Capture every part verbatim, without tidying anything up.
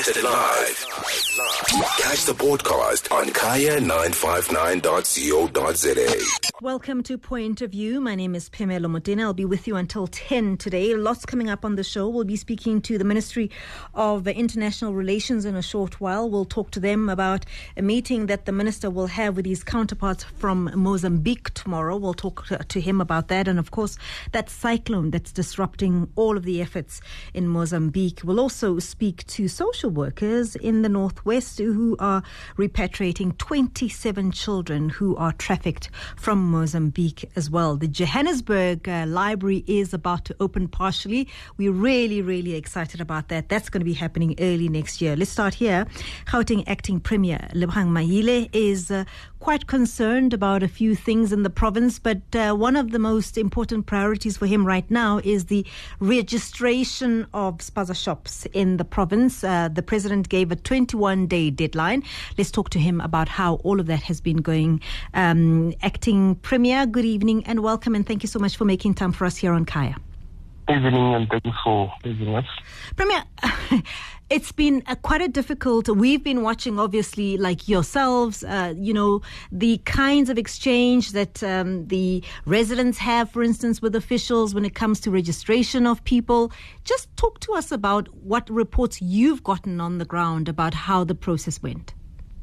Broadcasted live. Catch the podcast on kaya nine five nine dot co dot za. Welcome to Point of View. My name is Phemelo Motene. I'll be with you until ten today. Lots coming up on the show. We'll be speaking to the Ministry of International Relations in a short while. We'll talk to them about a meeting that the minister will have with his counterparts from Mozambique tomorrow. We'll talk to him about that. And of course, that cyclone that's disrupting all of the efforts in Mozambique. We'll also speak to social workers in the northwest who are repatriating twenty-seven children who are trafficked from Mozambique as well. The Johannesburg uh, Library is about to open partially. We're really, really excited about that. That's going to be happening early next year. Let's start here. Gauteng Acting Premier Lebogang Mahile is uh, quite concerned about a few things in the province, but uh, one of the most important priorities for him right now is the registration of spaza shops in the province. Uh, the president gave a twenty-one day deadline. Let's talk to him about how all of that has been going. Um, Acting Premier, good evening and welcome, and thank you so much for making time for us here on Kaya. Good evening and thank you for having us. Premier, it's been a, quite a difficult, we've been watching obviously like yourselves, uh, you know, the kinds of exchange that um, the residents have, for instance, with officials when it comes to registration of people. Just talk to us about what reports you've gotten on the ground about how the process went.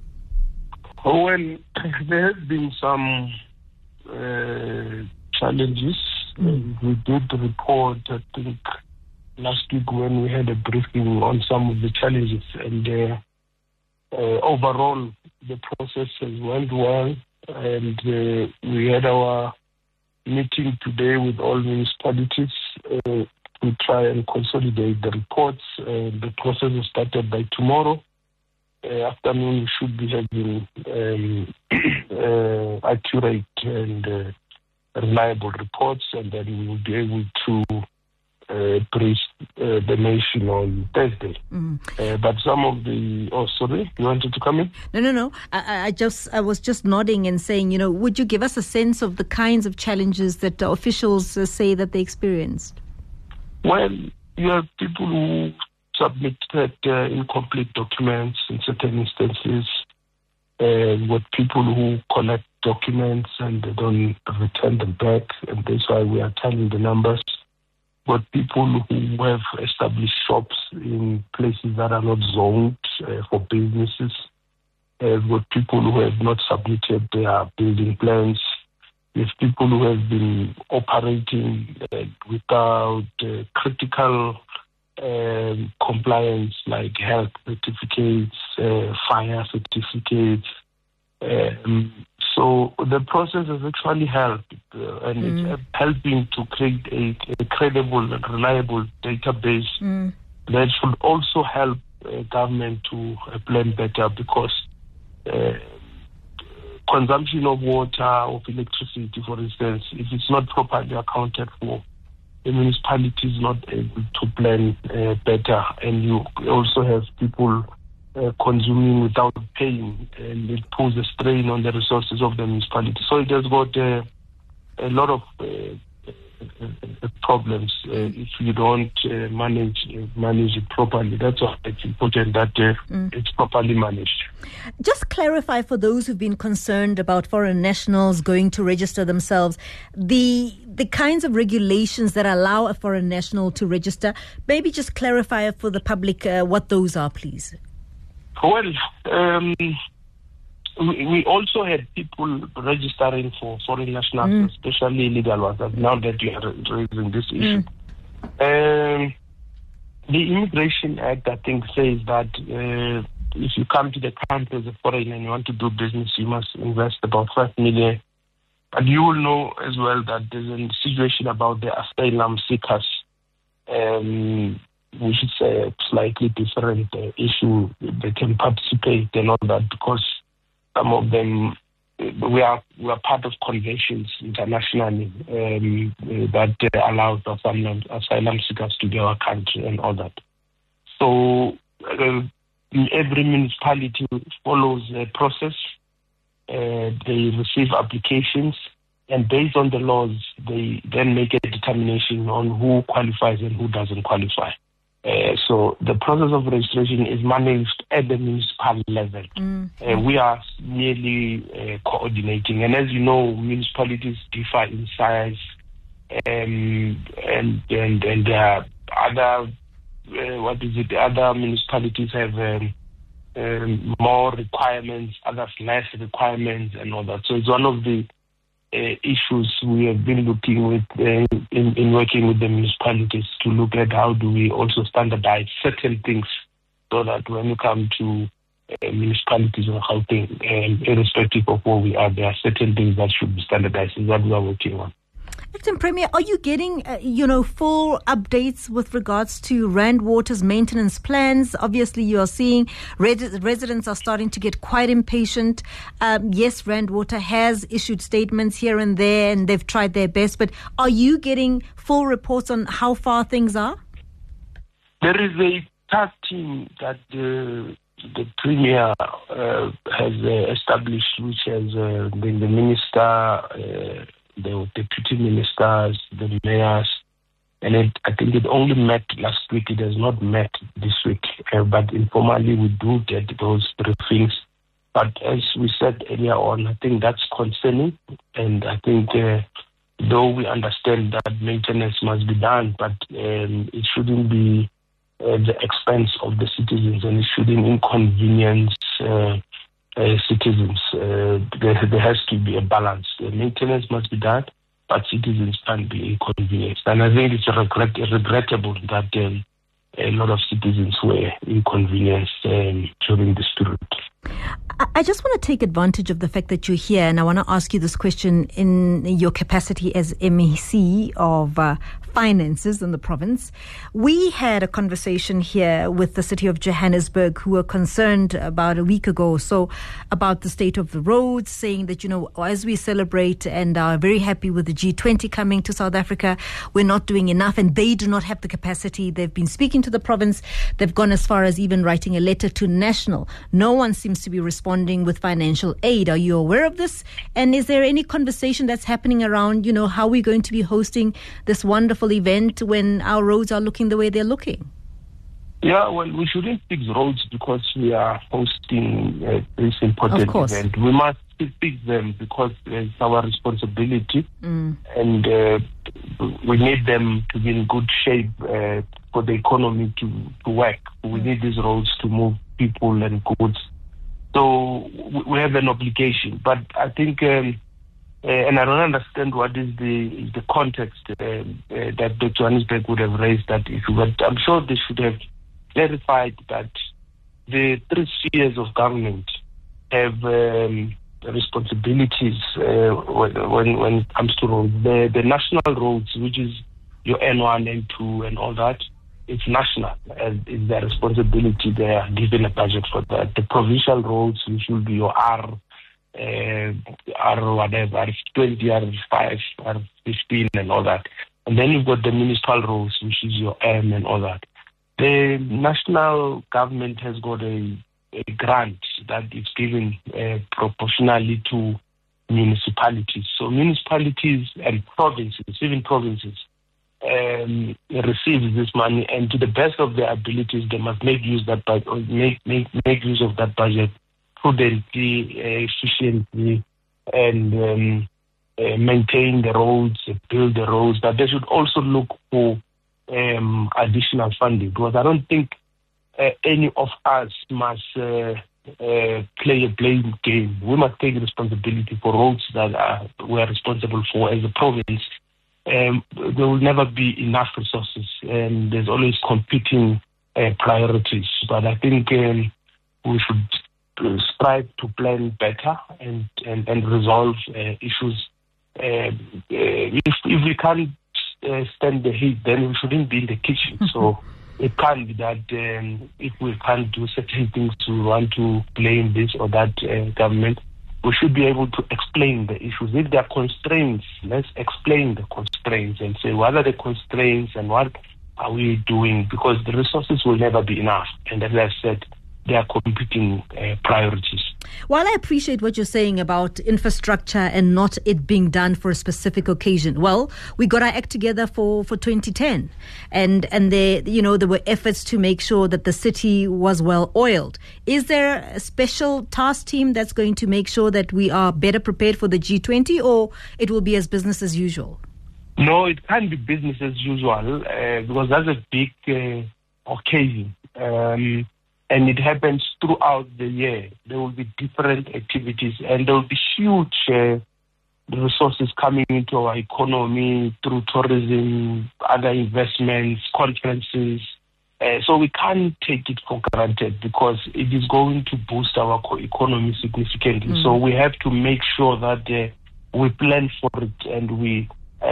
Oh, well, there have been some uh, challenges. Mm. We did report, I think, last week when we had a briefing on some of the challenges, and uh, uh, overall the process has went well, and uh, we had our meeting today with all municipalities uh, to try and consolidate the reports. Uh, the process is started by tomorrow. Uh, afternoon we should be having um, uh, accurate and uh, reliable reports, and then we will be able to uh, brief uh, the nation on Thursday. Mm. Uh, but some of the... Oh, sorry, you wanted to come in? No, no, no. I, I just, I was just nodding and saying, you know, would you give us a sense of the kinds of challenges that uh, officials uh, say that they experienced? Well, you have people who submitted uh, incomplete documents in certain instances, uh, with people who collect documents and they don't return them back, and that's why we are telling the numbers. But people who have established shops in places that are not zoned uh, for businesses, uh, with people who have not submitted their building plans, with people who have been operating uh, without uh, critical um, compliance like health certificates, uh, fire certificates. Um, So the process has actually helped, uh, and mm. it's helping to create a, a credible and reliable database mm. that should also help uh, government to uh, plan better, because uh, consumption of water, of electricity, for instance, if it's not properly accounted for, the municipality is not able to plan uh, better, and you also have people Uh, consuming without paying, and it poses a strain on the resources of the municipality. So it has got uh, a lot of uh, uh, problems uh, if you don't uh, manage uh, manage it properly. That's why it's important that uh, mm. it's properly managed. Just clarify for those who've been concerned about foreign nationals going to register themselves, the the kinds of regulations that allow a foreign national to register. Maybe just clarify for the public uh, what those are, please. Well, um, we, we also had people registering for foreign nationals, mm. especially illegal ones, now that you are raising this issue. Mm. Um, the Immigration Act, I think, says that uh, if you come to the country as a foreigner and you want to do business, you must invest about five million. But you will know as well that there's a situation about the asylum seekers, um, which is a slightly different uh, issue. They can participate and all that, because some of them, we are we are part of conventions internationally um, that uh, allows asylum, asylum seekers to be our country and all that. So uh, every municipality follows a process. Uh, they receive applications, and based on the laws, they then make a determination on who qualifies and who doesn't qualify. Uh, so the process of registration is managed at the municipal level. Mm. Uh, we are merely uh, coordinating. And as you know, municipalities differ in size, um, and, and, and there are other, uh, what is it, other municipalities have um, um, more requirements, others less requirements and all that. So it's one of the Uh, issues we have been looking with uh, in, in working with the municipalities to look at how do we also standardize certain things so that when you come to uh, municipalities or Gauteng, um, irrespective of where we are, there are certain things that should be standardized. Is what we are working on. Acting Premier, are you getting, uh, you know, full updates with regards to Rand Water's maintenance plans? Obviously, you are seeing res- residents are starting to get quite impatient. Um, yes, Rand Water has issued statements here and there, and they've tried their best. But are you getting full reports on how far things are? There is a task team that the the Premier uh, has uh, established, which has uh, been the minister. Uh, the deputy ministers, the mayors, and it, I think it only met last week. It has not met this week, uh, but informally we do get those briefings. But as we said earlier on, I think that's concerning, and I think uh, though we understand that maintenance must be done, but um, it shouldn't be at the expense of the citizens, and it shouldn't inconvenience uh, Uh, citizens. Uh, there, there has to be a balance. The maintenance must be done, but citizens can't be inconvenienced. And I think it's regret, regrettable that um, a lot of citizens were inconvenienced um, during this period. I just want to take advantage of the fact that you're here, and I want to ask you this question in your capacity as M E C of uh, Finances in the province. We had a conversation here with the city of Johannesburg, who were concerned about a week ago or so about the state of the roads, saying that, you know, as we celebrate and are very happy with the G twenty coming to South Africa, we're not doing enough, and they do not have the capacity. They've been speaking to the province. They've gone as far as even writing a letter to National. No one seems to be responding with financial aid. Are you aware of this? And is there any conversation that's happening around, you know, how we're going to be hosting this wonderful event when our roads are looking the way they're looking? Yeah, well, we shouldn't fix roads because we are hosting uh, this important event. We must fix them because it's our responsibility, mm. and uh, we need them to be in good shape uh, for the economy to, to work. We mm. need these roads to move people and goods. So we have an obligation, but I think, um, uh, and I don't understand what is the is the context uh, uh, that the Johannesburg would have raised that issue, but I'm sure they should have clarified that the three spheres of government have um, responsibilities uh, when, when when it comes to roads. The, the national roads, which is your N one, N two, and all that, it's national, and it's their responsibility. They are given a budget for that. The provincial roads, which will be your R, uh, R whatever, R twenty, R five, R fifteen, and all that. And then you've got the municipal roads, which is your M and all that. The national government has got a, a grant that is given uh, proportionally to municipalities. So municipalities and provinces, even provinces, Um, receives this money, and to the best of their abilities, they must make use that budget, make make make use of that budget prudently, uh, efficiently, and um, uh, maintain the roads, build the roads. But they should also look for um, additional funding, because I don't think uh, any of us must uh, uh, play a blame game. We must take responsibility for roads that are, we are responsible for as a province. Um, there will never be enough resources, and there's always competing uh, priorities. But I think um, we should uh, strive to plan better and, and, and resolve uh, issues. Uh, uh, if, if we can't uh, stand the heat, then we shouldn't be in the kitchen. So it can't be that um, if we can't do certain things, we want to blame this or that uh, government. We should be able to explain the issues. If there are constraints, let's explain the constraints and say, what are the constraints and what are we doing? Because the resources will never be enough. And as I said, they are competing uh, priorities. While I appreciate what you're saying about infrastructure and not it being done for a specific occasion, well, we got our act together for, for twenty ten, and and there you know there were efforts to make sure that the city was well oiled. Is there a special task team that's going to make sure that we are better prepared for the G twenty, or it will be as business as usual? No, it can't be business as usual uh, because that's a big uh, occasion. Um, And it happens throughout the year. There will be different activities, and there will be huge uh, resources coming into our economy through tourism, other investments, conferences. Uh, so we can't take it for granted because it is going to boost our economy significantly. Mm. So we have to make sure that uh, we plan for it and we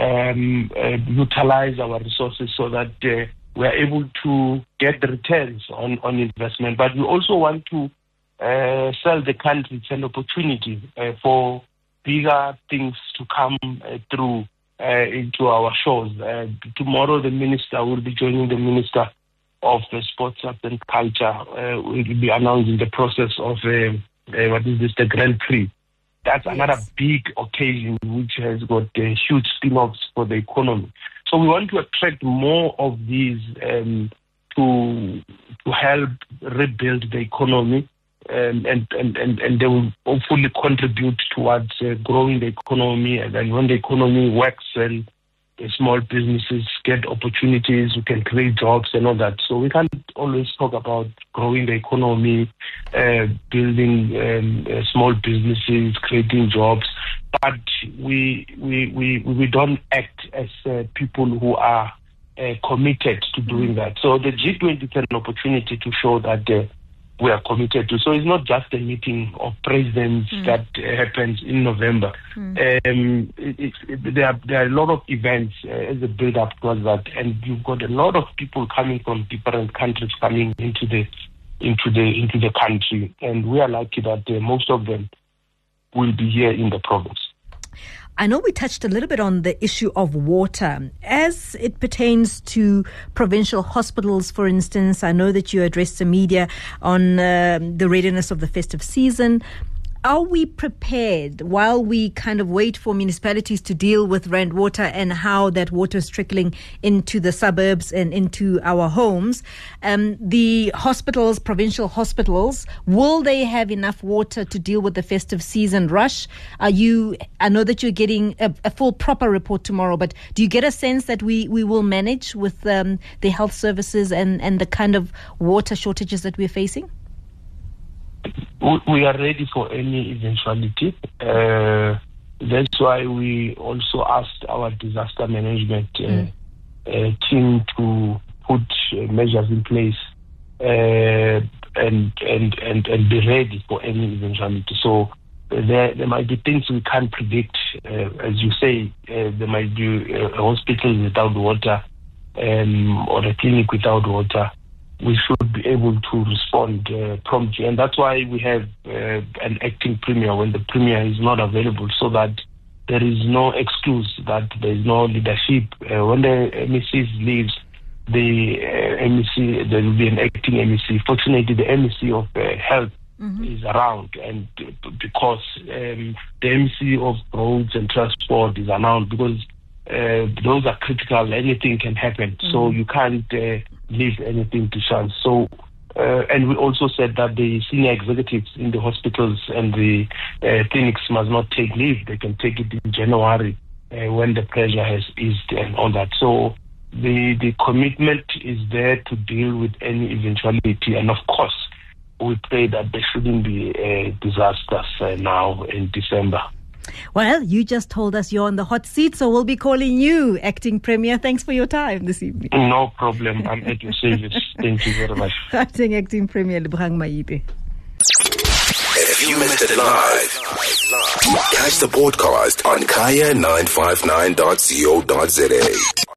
um, uh, utilize our resources so that uh, we are able to get the returns on, on investment. But we also want to uh, sell the country. It's an opportunity uh, for bigger things to come uh, through uh, into our shores. Uh, tomorrow the minister will be joining the Minister of uh, Sports, Arts and Culture. Uh, will be announcing the process of, uh, uh, what is this, the Grand Prix. That's yes. another big occasion which has got uh, huge spin-offs for the economy. So we want to attract more of these um, to to help rebuild the economy, um, and, and, and, and they will hopefully contribute towards uh, growing the economy. And then when the economy works and the small businesses get opportunities, we can create jobs and all that. So we can't always talk about growing the economy, uh, building um, uh, small businesses, creating jobs. But we we we we don't act as uh, people who are uh, committed to doing that. So the G twenty is an opportunity to show that uh, we are committed to. So it's not just a meeting of presidents mm. that uh, happens in November. Mm. Um, it, it, it, there are there are a lot of events uh, as a build up towards that, and you've got a lot of people coming from different countries coming into the into the into the country, and we are lucky that uh, most of them will be here in the province. I know we touched a little bit on the issue of water. As it pertains to provincial hospitals, for instance, I know that you addressed the media on uh, the readiness of the festive season. Are we prepared while we kind of wait for municipalities to deal with Rand Water and how that water is trickling into the suburbs and into our homes? Um, the hospitals, provincial hospitals, will they have enough water to deal with the festive season rush? Are you? I know that you're getting a, a full proper report tomorrow, but do you get a sense that we, we will manage with um, the health services and, and the kind of water shortages that we're facing? We are ready for any eventuality. Uh, that's why we also asked our disaster management uh, mm. uh, team to put uh, measures in place uh, and, and and and be ready for any eventuality. So uh, there there might be things we can't predict. Uh, as you say, uh, there might be a hospital without water um, or a clinic without water. We should be able to respond uh, promptly. And that's why we have uh, an acting premier when the premier is not available, so that there is no excuse that there is no leadership. Uh, when the M E C leaves, the uh, M E C, there will be an acting M E C. Fortunately, the M E C of uh, health mm-hmm. is around, and because um, the M E C of roads and transport is around, because uh, those are critical, anything can happen. Mm-hmm. So you can't uh, leave anything to chance. So, uh, and we also said that the senior executives in the hospitals and the uh, clinics must not take leave. They can take it in January uh, when the pressure has eased and all that. So the the commitment is there to deal with any eventuality. And of course, we pray that there shouldn't be uh, disasters uh, now in December. Well, you just told us you're on the hot seat, so we'll be calling you, Acting Premier. Thanks for your time this evening. No problem. I'm at your service. Thank you very much. Acting Acting Premier Lebogang Maite. If you missed it live, catch the podcast on kaya nine five nine dot co dot za.